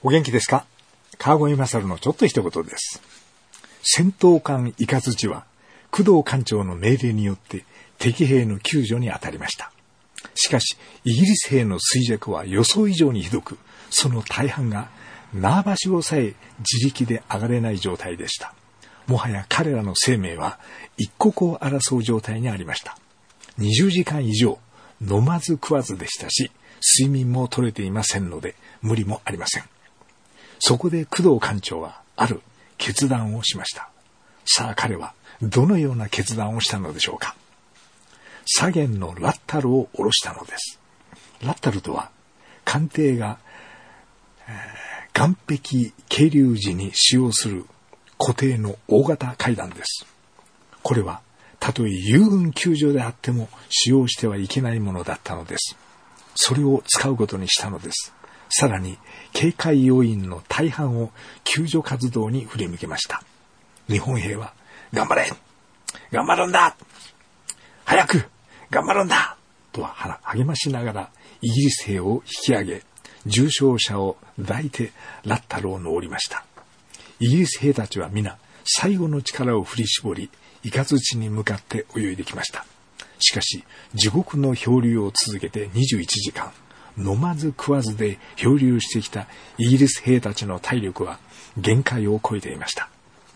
お元気ですか？川越勝のちょっと一言です。戦闘艦イカズチは工藤艦長の命令によって敵兵の救助に当たりました。しかしイギリス兵の衰弱は予想以上にひどく、その大半が縄ばしごさえ自力で上がれない状態でした。もはや彼らの生命は一刻を争う状態にありました。20時間以上飲まず食わずでしたし、睡眠も取れていませんので無理もありません。そこで工藤艦長はある決断をしました。さあ彼はどのような決断をしたのでしょうか。左舷のラッタルを下ろしたのです。ラッタルとは艦艇が、岸壁係留時に使用する固定の大型階段です。これはたとえ友軍救助であっても使用してはいけないものだったのです。それを使うことにしたのです。さらに警戒要員の大半を救助活動に振り向けました。日本兵は頑張れ、頑張るんだ、早く頑張るんだと励ましながらイギリス兵を引き上げ、重傷者を抱いてラッタルを登りました。イギリス兵たちは皆最後の力を振り絞り、イカズチに向かって泳いできました。しかし地獄の漂流を続けて21時間、飲まず食わずで漂流してきたイギリス兵たちの体力は限界を超えていました。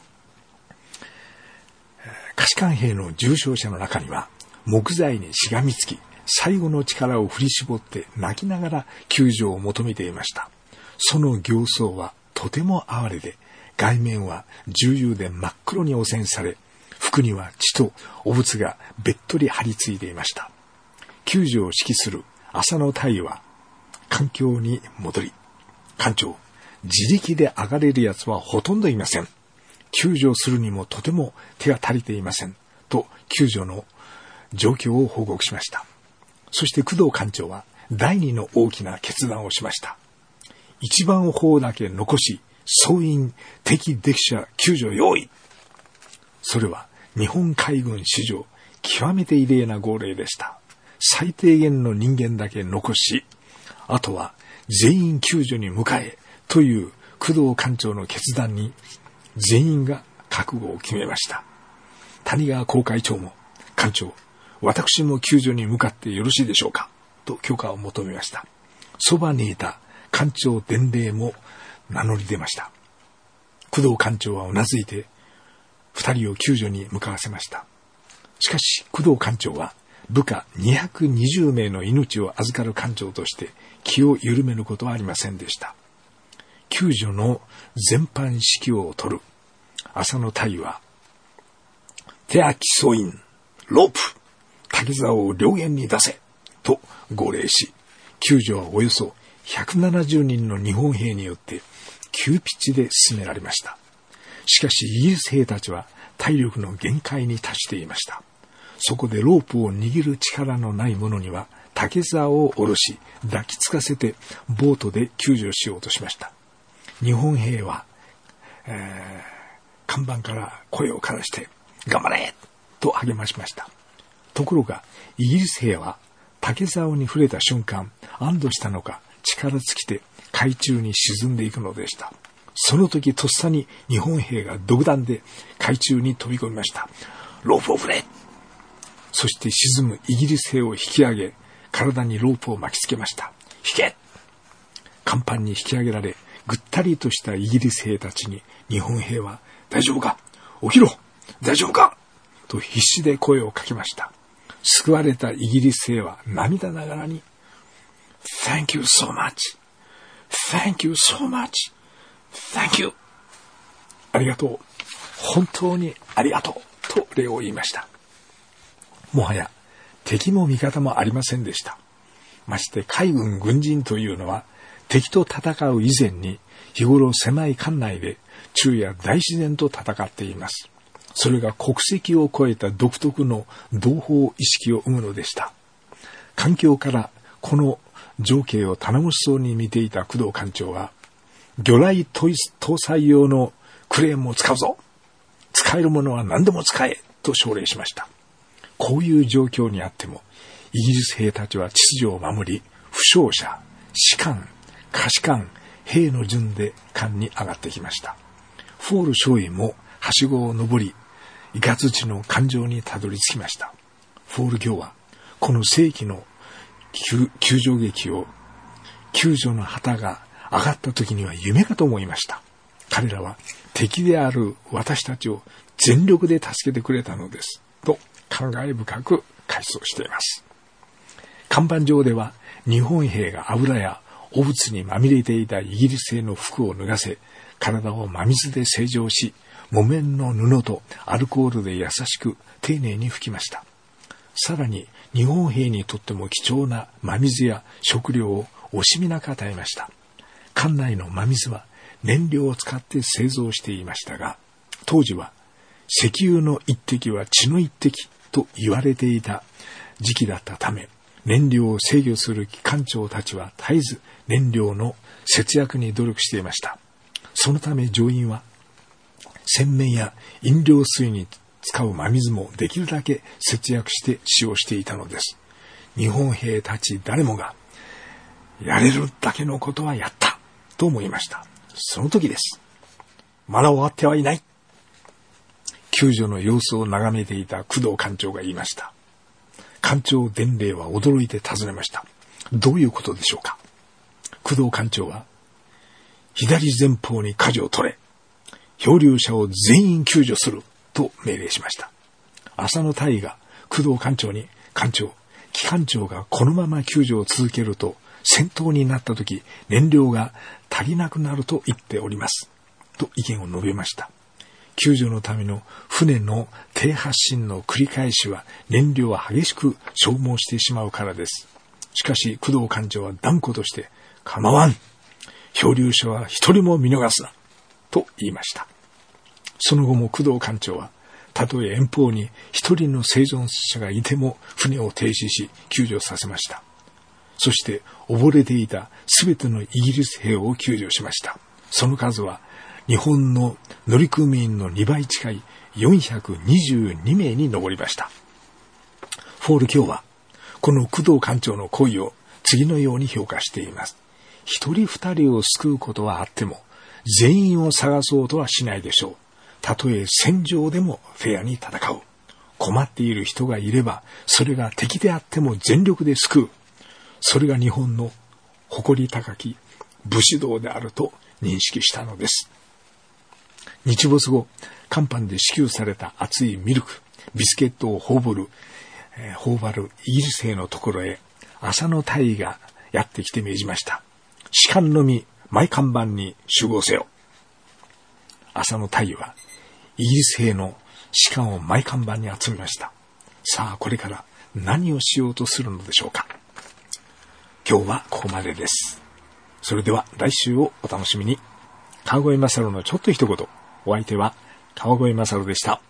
下士官兵の重傷者の中には木材にしがみつき、最後の力を振り絞って泣きながら救助を求めていました。その形相はとても哀れで、外面は重油で真っ黒に汚染され、服には血と汚物がべっとり張り付いていました。救助を指揮する浅野大尉は艦橋に戻り、艦長、自力で上がれる奴はほとんどいません。救助するにもとても手が足りていません。と救助の状況を報告しました。そして工藤艦長は第二の大きな決断をしました。一番砲だけ残し、総員敵溺者救助用意。それは日本海軍史上極めて異例な号令でした。最低限の人間だけ残し、あとは全員救助に向かえという工藤艦長の決断に全員が覚悟を決めました。谷川航海長も、艦長、私も救助に向かってよろしいでしょうかと許可を求めました。そばにいた艦長伝令も名乗り出ました。工藤艦長はうなずいて二人を救助に向かわせました。しかし工藤艦長は部下220名の命を預かる艦長として気を緩めることはありませんでした。救助の全般指揮を取る浅野大尉は、手秋総員、ロープ、竹竿を両舷に出せと号令し、救助はおよそ170人の日本兵によって急ピッチで進められました。しかしイギリス兵たちは体力の限界に達していました。そこでロープを握る力のない者には竹竿を下ろし抱きつかせてボートで救助しようとしました。日本兵は、看板から声をからして頑張れと励ましました。ところがイギリス兵は竹竿に触れた瞬間、安堵したのか力尽きて海中に沈んでいくのでした。その時とっさに日本兵が独断で海中に飛び込みました。ロープを振れ。そして沈むイギリス兵を引き上げ、体にロープを巻きつけました。引け。甲板に引き上げられ、ぐったりとしたイギリス兵たちに日本兵は、大丈夫か、起きろ、大丈夫かと必死で声をかけました。救われたイギリス兵は涙ながらに、Thank you so much. Thank you so much. Thank you. ありがとう。本当にありがとう。と礼を言いました。もはや敵も味方もありませんでした。まして海軍軍人というのは敵と戦う以前に日頃狭い艦内で昼夜大自然と戦っています。それが国籍を超えた独特の同胞意識を生むのでした。環境からこの情景を頼もしそうに見ていた工藤艦長は、魚雷搭載用のクレーンも使うぞ。使えるものは何でも使えと奨励しました。こういう状況にあってもイギリス兵たちは秩序を守り、負傷者、士官、下士官、 兵の順で艦に上がってきました。フォール少尉もはしごを登り、イカズチの艦上にたどり着きました。フォール卿はこの世紀の救助劇を、救助の旗が上がった時には夢かと思いました。彼らは敵である私たちを全力で助けてくれたのです。と感慨深く回想しています。甲板上では日本兵が油や汚物にまみれていたイギリス製の服を脱がせ、体を真水で清浄し、木綿の布とアルコールで優しく丁寧に拭きました。さらに日本兵にとっても貴重な真水や食料を惜しみなく与えました。艦内の真水は燃料を使って製造していましたが、当時は石油の一滴は血の一滴と言われていた時期だったため、燃料を制御する機関長たちは絶えず燃料の節約に努力していました。そのため乗員は洗面や飲料水に使う真水もできるだけ節約して使用していたのです。日本兵たち誰もがやれるだけのことはやったと思いました。その時です。まだ終わってはいない。救助の様子を眺めていた工藤艦長が言いました。艦長伝令は驚いて尋ねました。どういうことでしょうか。工藤艦長は、左前方に舵を取れ、漂流者を全員救助すると命令しました。浅野大尉が工藤艦長に、艦長、機関長がこのまま救助を続けると戦闘になった時燃料が足りなくなると言っておりますと意見を述べました。救助のための船の低発進の繰り返しは燃料は激しく消耗してしまうからです。しかし工藤艦長は断固として、構わん、漂流者は一人も見逃すなと言いました。その後も工藤艦長は、たとえ遠方に一人の生存者がいても船を停止し救助させました。そして溺れていたすべてのイギリス兵を救助しました。その数は日本の乗組員の2倍近い422名に上りました。フォール卿はこの工藤艦長の行為を次のように評価しています。一人二人を救うことはあっても全員を探そうとはしないでしょう。たとえ戦場でもフェアに戦う。困っている人がいればそれが敵であっても全力で救う。それが日本の誇り高き武士道であると認識したのです。日没後、甲板で支給された熱いミルク、ビスケットを頬張るイギリス兵のところへ浅野大尉がやってきて命じました。士官のみ前甲板に集合せよ。浅野大尉はイギリス兵の士官を前甲板に集めました。さあこれから何をしようとするのでしょうか。今日はここまでです。それでは来週をお楽しみに。川越勝のちょっと一言。お相手は川越勝でした。